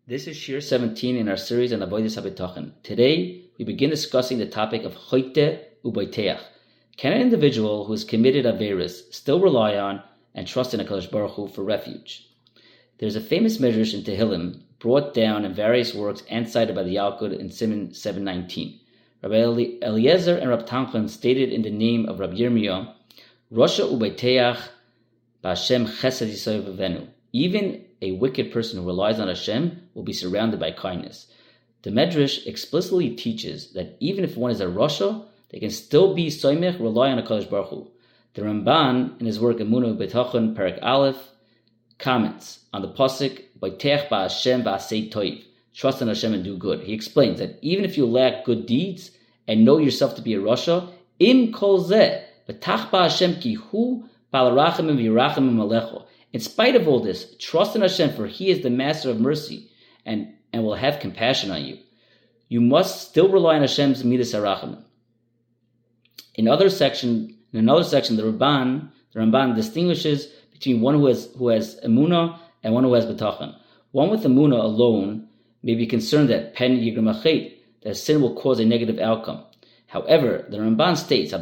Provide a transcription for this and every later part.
This is Shir 17 in our series on Avodas HaBitachon. Today, we begin discussing the topic of Choyte Ubayteach. Can an individual who has committed Averis still rely on and trust in HaKadosh Baruch Hu for refuge? There's a famous medrash in Tehillim brought down in various works and cited by the Yalkut in Siman 719. Rabbi Eliezer and Rab Tanchon stated in the name of Rabbi Yirmiyah, Rosha Ubayteach B'Hashem Chesed Yisrael V'Venu. Even a wicked person who relies on Hashem will be surrounded by kindness. The Medrash explicitly teaches that even if one is a Rasha, they can still be Soymech, rely on HaKadosh Baruch Hu. The Ramban, in his work Emunah B'Bitachon, Perek Aleph, comments on the pasuk, B'Teach B'Hashem V'Asei Toiv, trust in Hashem and do good. He explains that even if you lack good deeds and know yourself to be a Rasha, Im Kol Zeh, B'Tach B'Hashem Ki Hu Ba'al Rachamim V'Yirachamim Alecho. In spite of all this, trust in Hashem, for He is the Master of mercy and will have compassion on you. You must still rely on Hashem's Midas HaRachamim. In another section, the Ramban distinguishes between one who has Emunah and one who has B'tachon. One with Emunah alone may be concerned that pen yigram achet, that sin will cause a negative outcome. However, the Ramban states,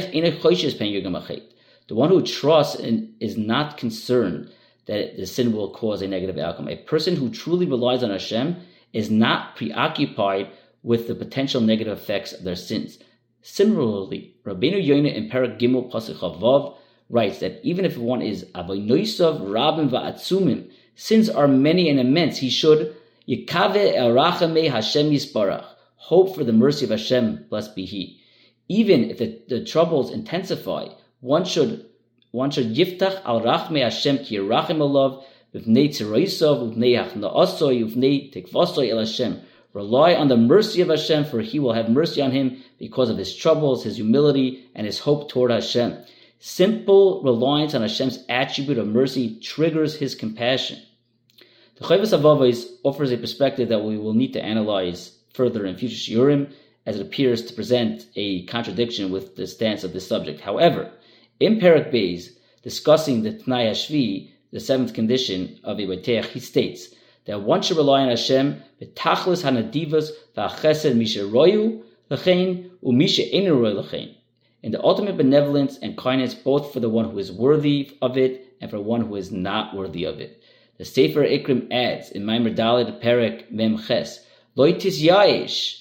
the one who trusts and is not concerned that the sin will cause a negative outcome. A person who truly relies on Hashem is not preoccupied with the potential negative effects of their sins. Similarly, Rabbeinu Yoina in Perek Gimel Pasuk Chavav writes that even if one is avonosav rabim va'atzumim, sins are many and immense, he should yikave el rachamei Hashem yisparach, hope for the mercy of Hashem, blessed be He. Even if the troubles intensify, one should yiftach al rachmei Hashem ki yirachem alav v'vnei tziroisav v'vnei hachna'asoi v'vnei tikvasoi el Hashem. Rely on the mercy of Hashem, for He will have mercy on him because of his troubles, his humility, and his hope toward Hashem. Simple reliance on Hashem's attribute of mercy triggers His compassion. The Chovos HaLevavos offers a perspective that we will need to analyze further in future shiurim, as it appears to present a contradiction with the stance of this subject. However, in Perek Beis, discussing the Tnai HaShvi, the seventh condition of a B'Teach, he states that one should rely on Hashem, B'tachlis hanadivas v'achesed mishe royu l'chein u'mishe einu royu l'chein, in the ultimate benevolence and kindness, both for the one who is worthy of it and for one who is not worthy of it. The Sefer Ikrim adds in Maimer Daled Perek Mem Ches, Lo tisyayesh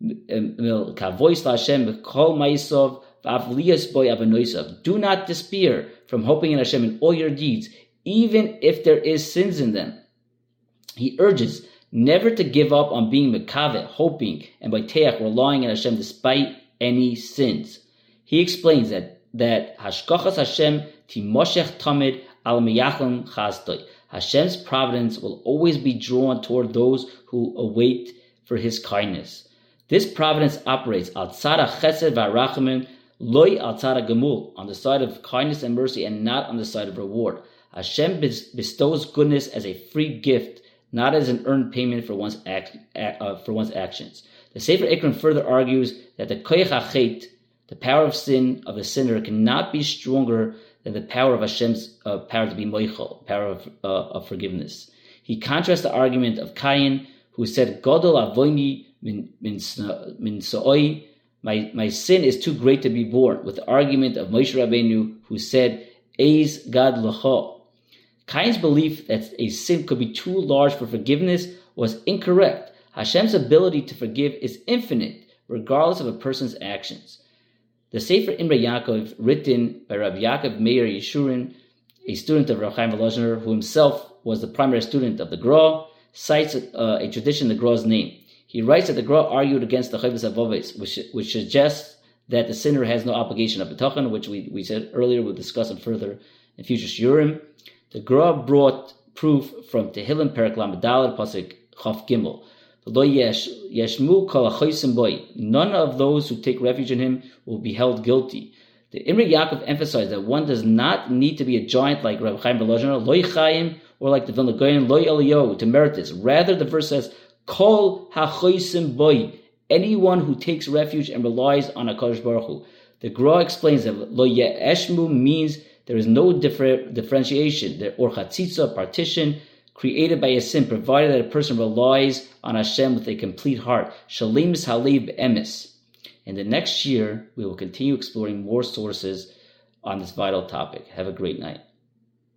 mil kavois laHashem b'kol ma'isov v'avliyas boy avanoisav. Do not despair from hoping in Hashem in all your deeds, even if there is sins in them. He urges never to give up on being mekaveh, hoping, and by teach, relying on Hashem despite any sins. He explains that hashkachas Hashem timoshech tamid al miyachlim chazdoi. Hashem's providence will always be drawn toward those who await for His kindness. This providence operates al tzara chesed v'arachamim, loy al tzara gemul, on the side of kindness and mercy and not on the side of reward. Hashem bestows goodness as a free gift, not as an earned payment for one's actions. The Sefer Ikrim further argues that the koyach hachet, the power of sin of the sinner, cannot be stronger than the power of Hashem's power to be moichel, power of forgiveness. He contrasts the argument of Cain, who said, Godol avoini min so'oi, my sin is too great to be borne, with the argument of Moshe Rabbeinu, who said, Eis gad l'cho. Cain's belief that a sin could be too large for forgiveness was incorrect. Hashem's ability to forgive is infinite, regardless of a person's actions. The Sefer Imre Yaakov, written by Rabbi Yaakov Meir Yeshurun, a student of Rav Chaim Volozhiner, who himself was the primary student of the Gra, cites a tradition in the Gra's name. He writes that the Gra argued against the Chovos HaLevavos, which suggests that the sinner has no obligation of B'tachon, which we said earlier. We'll discuss it further in future shiurim. The Gra brought proof from Tehillim Perek Lamed Daled Pasuk Chaf Gimel. None of those who take refuge in Him will be held guilty. The Imre Yaakov emphasized that one does not need to be a giant like Rabbi Chaim Volozhiner, Loi Chaim, or like the Vilna Gaon, Loi Eliyahu, to merit this. Rather, the verse says, Kol hachoisim boy, anyone who takes refuge and relies on HaKadosh Baruch Hu. The Gra explains that Lo Ye'eshmu means there is no differentiation, or chatzitza, partition, created by a sin, provided that a person relies on Hashem with a complete heart. Shalimus halev emes. And the next year, we will continue exploring more sources on this vital topic. Have a great night.